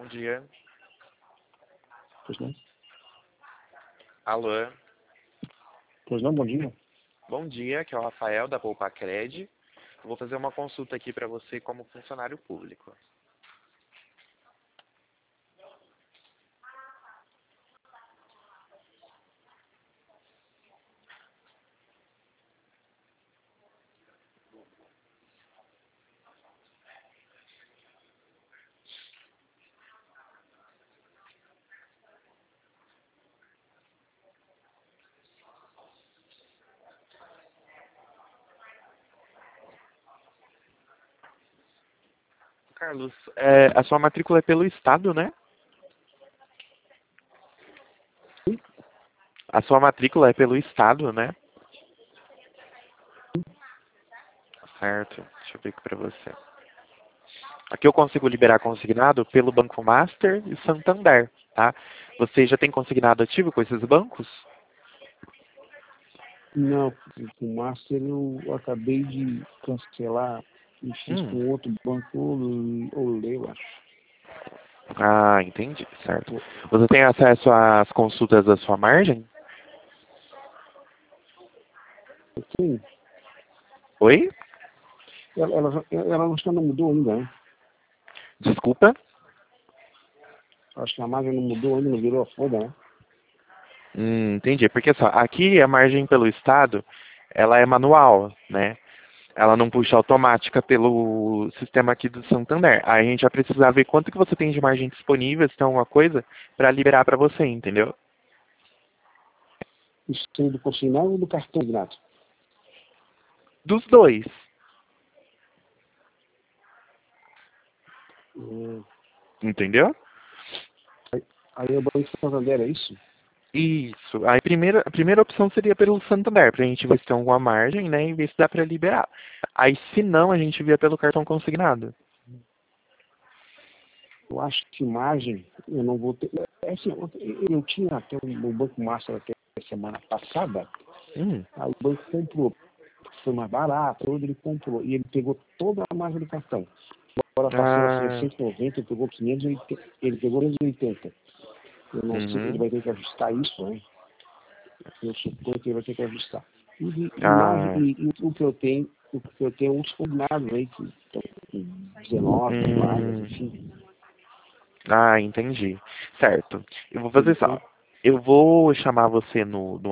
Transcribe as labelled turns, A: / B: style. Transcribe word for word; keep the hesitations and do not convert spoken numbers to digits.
A: Bom dia.
B: Pois não?
A: Alô?
B: Pois não, bom dia.
A: Bom dia, aqui é o Rafael da Poupa Cred. Eu vou fazer uma consulta aqui para você como funcionário público. Carlos, é, a sua matrícula é pelo Estado, né?
B: Sim.
A: A sua matrícula é pelo Estado, né? Certo. Deixa eu ver aqui para você. Aqui eu consigo liberar consignado pelo Banco Master e Santander, tá? Você já tem consignado ativo com esses bancos?
B: Não, com o Master eu acabei de cancelar e fiz
A: Hum.
B: com outro banco, ou eu acho.
A: Ah, entendi, certo. Você tem acesso às consultas da sua margem?
B: Sim,
A: Oi?
B: ela, ela, ela acho que não mudou ainda, né?
A: Desculpa?
B: Acho que a margem não mudou ainda, não virou a folha, né?
A: Hum, entendi. Porque só, aqui a margem pelo Estado, ela é manual, né? Ela não puxa automática pelo sistema aqui do Santander. Aí a gente vai precisar ver quanto que você tem de margem disponível, se tem alguma coisa, para liberar para você, entendeu?
B: Isso tem do consignado ou do cartão grátis?
A: Dos dois.
B: Hum,
A: Entendeu?
B: aí, aí o Banco Santander, é isso?
A: Isso. Aí a primeira, a primeira opção seria pelo Santander, pra gente ver se tem alguma margem, né? E ver se dá pra liberar. Aí se não, a gente via pelo cartão consignado.
B: Eu acho que margem, eu não vou ter. É assim, eu, eu tinha até o Banco Master até a semana passada,
A: Hum.
B: aí o banco comprou, porque foi mais barato, tudo ele comprou, e ele pegou toda a margem do cartão. Agora a parcela
A: Ah.
B: seiscentos e noventa, ele pegou quinhentos e oitenta, ele pegou quinhentos e oitenta. Eu não sei, ele
A: Uhum.
B: vai ter que ajustar isso, né? Eu suponho que ele vai ter que ajustar. E, e, margem,
A: Ah.
B: e, e o que eu tenho, o que eu tenho uns combinados aí, que estão com dezenove vagas,
A: Hum.
B: enfim.
A: Ah, entendi. Certo. Eu vou
B: Por
A: fazer só.
B: enquanto,
A: Eu vou chamar você no, no